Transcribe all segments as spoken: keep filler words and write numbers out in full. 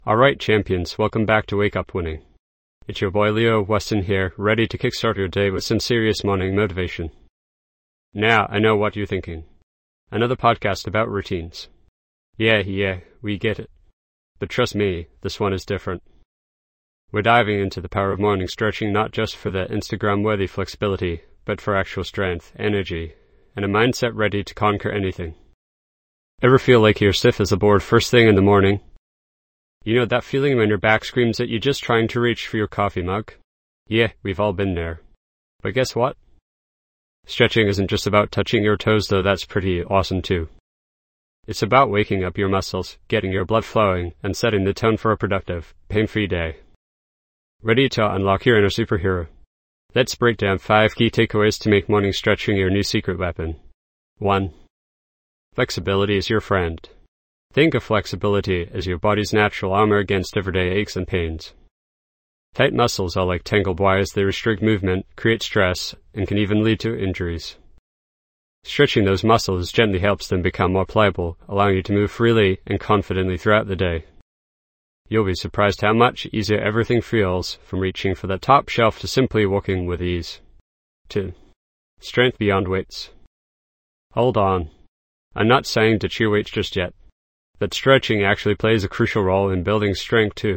Alright, champions, welcome back to Wake Up Winning. It's your boy Leo Weston here, ready to kickstart your day with some serious morning motivation. Now, I know what you're thinking. Another podcast about routines. Yeah, yeah, we get it. But trust me, this one is different. We're diving into the power of morning stretching not just for the Instagram-worthy flexibility, but for actual strength, energy, and a mindset ready to conquer anything. Ever feel like you're stiff as a board first thing in the morning? You know that feeling when your back screams at you just trying to reach for your coffee mug? Yeah, we've all been there. But guess what? Stretching isn't just about touching your toes, though that's pretty awesome too. It's about waking up your muscles, getting your blood flowing, and setting the tone for a productive, pain-free day. Ready to unlock your inner superhero? Let's break down five key takeaways to make morning stretching your new secret weapon. one. Flexibility is your friend. Think of flexibility as your body's natural armor against everyday aches and pains. Tight muscles are like tangled wires. They restrict movement, create stress, and can even lead to injuries. Stretching those muscles gently helps them become more pliable, allowing you to move freely and confidently throughout the day. You'll be surprised how much easier everything feels, from reaching for the top shelf to simply walking with ease. two. Strength beyond weights. Hold on. I'm not saying to chew weights just yet. But stretching actually plays a crucial role in building strength too.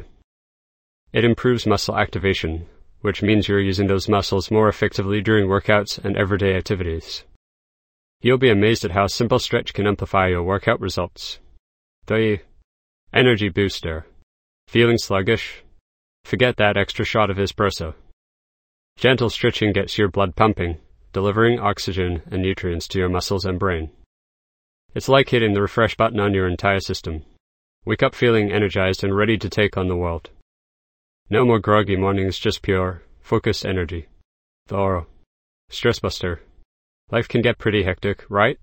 It improves muscle activation, which means you're using those muscles more effectively during workouts and everyday activities. You'll be amazed at how a simple stretch can amplify your workout results. three. Energy booster. Feeling sluggish? Forget that extra shot of espresso. Gentle stretching gets your blood pumping, delivering oxygen and nutrients to your muscles and brain. It's like hitting the refresh button on your entire system. Wake up feeling energized and ready to take on the world. No more groggy mornings, just pure, focused energy. Thorough. Stress buster. Life can get pretty hectic, right?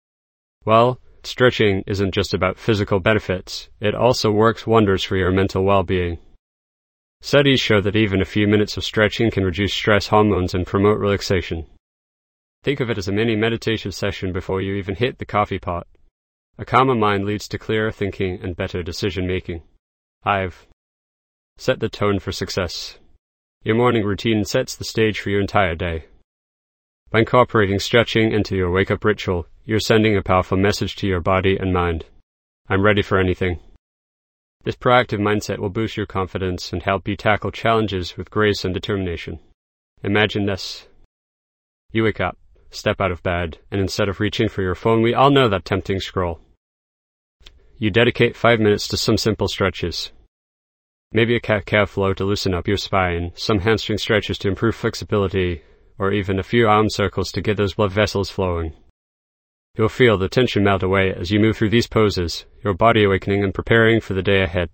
Well, stretching isn't just about physical benefits. It also works wonders for your mental well-being. Studies show that even a few minutes of stretching can reduce stress hormones and promote relaxation. Think of it as a mini meditation session before you even hit the coffee pot. A calmer mind leads to clearer thinking and better decision-making. five. Set the tone for success. Your morning routine sets the stage for your entire day. By incorporating stretching into your wake-up ritual, you're sending a powerful message to your body and mind. I'm ready for anything. This proactive mindset will boost your confidence and help you tackle challenges with grace and determination. Imagine this. You wake up, step out of bed, and instead of reaching for your phone, we all know that tempting scroll. You dedicate five minutes to some simple stretches. Maybe a cat-cow flow to loosen up your spine, some hamstring stretches to improve flexibility, or even a few arm circles to get those blood vessels flowing. You'll feel the tension melt away as you move through these poses, your body awakening and preparing for the day ahead.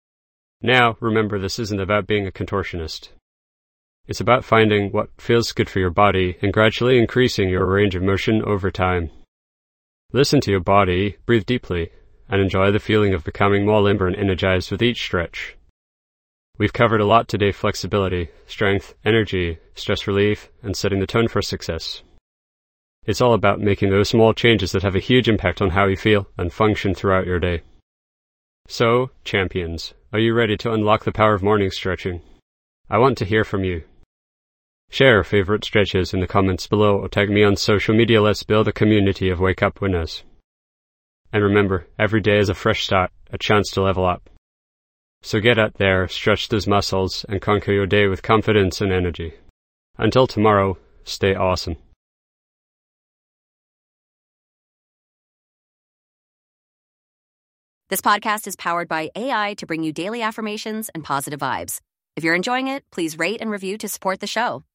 Now, remember, this isn't about being a contortionist. It's about finding what feels good for your body and gradually increasing your range of motion over time. Listen to your body, breathe deeply, and enjoy the feeling of becoming more limber and energized with each stretch. We've covered a lot today: flexibility, strength, energy, stress relief, and setting the tone for success. It's all about making those small changes that have a huge impact on how you feel and function throughout your day. So, champions, are you ready to unlock the power of morning stretching? I want to hear from you. Share your favorite stretches in the comments below or tag me on social media. Let's build a community of Wake Up winners. And remember, every day is a fresh start, a chance to level up. So get out there, stretch those muscles, and conquer your day with confidence and energy. Until tomorrow, stay awesome. This podcast is powered by A I to bring you daily affirmations and positive vibes. If you're enjoying it, please rate and review to support the show.